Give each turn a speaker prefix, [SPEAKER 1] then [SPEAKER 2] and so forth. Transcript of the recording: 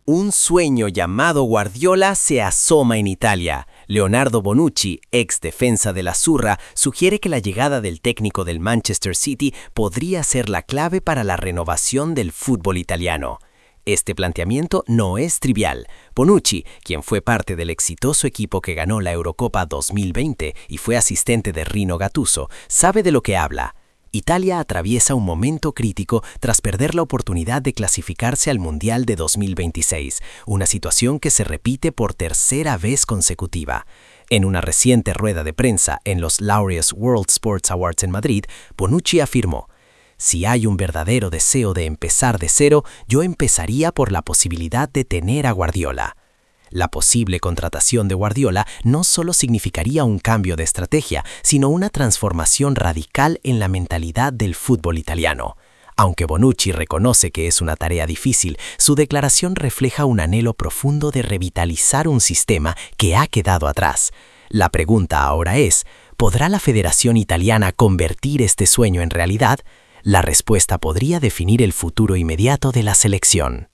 [SPEAKER 1] Un sueño llamado Guardiola se asoma en Italia. Leonardo Bonucci, ex defensa de la Azzurra, sugiere que la llegada del técnico del Manchester City podría ser la clave para la renovación del fútbol italiano. Este planteamiento no es trivial. Bonucci, quien fue parte del exitoso equipo que ganó la Eurocopa 2020 y fue asistente de Rino Gattuso, sabe de lo que habla. Italia atraviesa un momento crítico tras perder la oportunidad de clasificarse al Mundial de 2026, una situación que se repite por tercera vez consecutiva. En una reciente rueda de prensa en los Laureus World Sports Awards en Madrid, Bonucci afirmó: "Si hay un verdadero deseo de empezar de cero, yo empezaría por la posibilidad de tener a Guardiola". La posible contratación de Guardiola no solo significaría un cambio de estrategia, sino una transformación radical en la mentalidad del fútbol italiano. Aunque Bonucci reconoce que es una tarea difícil, su declaración refleja un anhelo profundo de revitalizar un sistema que ha quedado atrás. La pregunta ahora es: ¿podrá la Federación Italiana convertir este sueño en realidad? La respuesta podría definir el futuro inmediato de la selección.